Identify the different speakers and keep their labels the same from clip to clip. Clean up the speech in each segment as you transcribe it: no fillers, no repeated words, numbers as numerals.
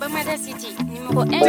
Speaker 1: Olomeda City, numéro 1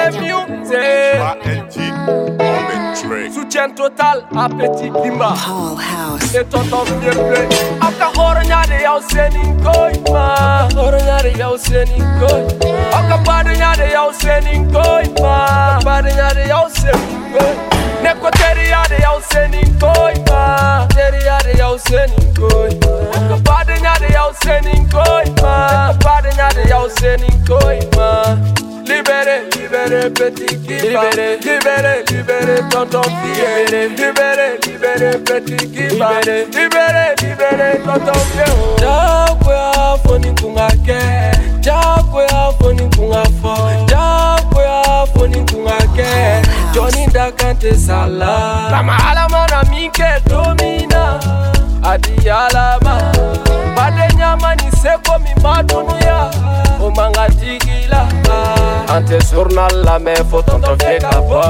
Speaker 2: Soutien total à Petit Kimba et tonton Fierblé. Aka horonyade yaw seninkoy ma. Horonyade yaw seninkoy. Aka badonyade yaw seninkoy ma. Badonyade yaw seninkoy. Neko teriyade yaw seninkoy ma. Teriyade yaw seninkoy. Aka badonyade yaw seninkoy ma. Badonyade yaw seninkoy ma. Libéré, libéré, Petit Kimba. Libéré, libéré, tonton Fierblé. Libéré, libéré, Petit Kimba. Libéré, libéré, tonton Fierblé. Jakwe afoni kungake. Jakwe afoni kungafo. Jakwe afoni kungake. Johnny Dakante sala. Kama alama na mike domina. Adi alama. Bade nyama ni seko mi madunuya. Omanga tigila. Ante journal la me faut tonton Fiekaba.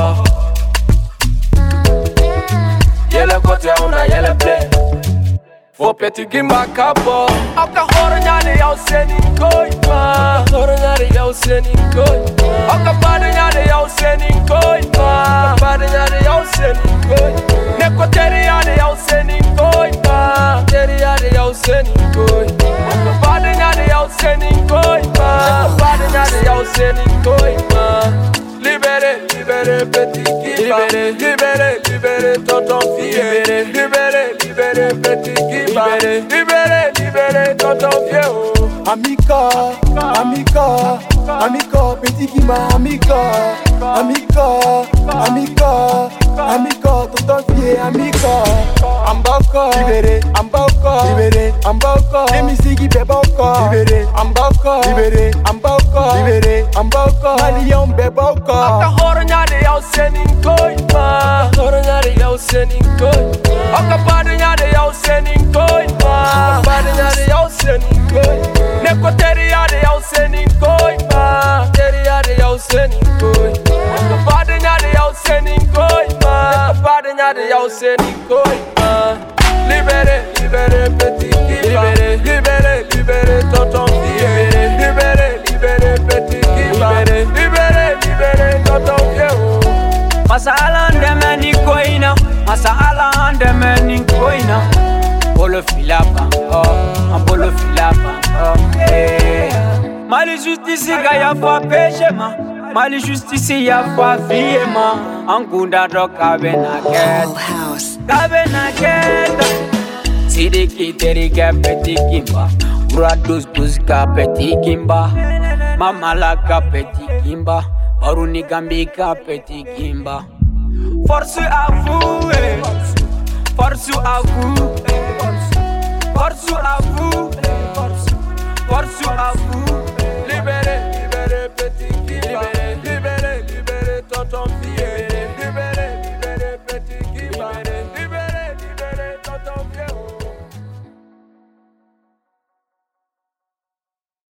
Speaker 2: Yele kote una yele play. Faut Petit Kimba kapo. Aka horonyade yaw seninkoy ma. Horonyade yaw seninkoy. Aka badonyade yaw seninkoy ma. Badonyade yaw seninkoy. Neko teriyade yaw seninkoy ma. Teriyade yaw seninkoy. Aka badonyade yaw seninkoy ma. Badonyade yaw seninkoy ma. Libéré, libéré, Petit Kimba. Libéré, libéré, tonton Fierblé. Libéré, libéré, Petit Kimba. Libéré, libéré, tonton Fierblé.
Speaker 3: Amica, amica, amica, Petit Kimba, amica, amica, amica, amica, tonton Fierblé, amica. Ambaka, libéré, ambaka, libéré, ambaka. Emisigi bebaka, libéré, ambaka, libéré, ambaka, libéré, ambaka. Malion bebaka.
Speaker 2: Aka horonyade yaw seninkoy ma. Horonyade yaw seninkoy. Aka badonyade yaw seninkoy ma. Badonyade yaw seninkoy. Neko teriyade yaw seninkoy ma. Teriyade yaw seninkoy. Aka badonyade yaw seninkoy ma. Badonyade yaw seninkoy ma. Libéré, libéré, Petit Kimba. Libéré, libéré, tonton Fierblé. Libéré, libéré, Petit Kimba. Libéré, libéré, tonton Fierblé.
Speaker 4: Masala ndemeni koina, masala ndemeni koina. Bolo filapa, bolo filapa, Mali justice ga ya fa pejema, Mali justice ya fa viema. Angunda do kabena ket, kabena ket. Sidiki terika Petit Kimba, Urados ka Petit Kimba, Mamala ka Petit Kimba. Baruni Gambi ka Petit Kimba. Force à vous, force à vous, force à vous, force à vous.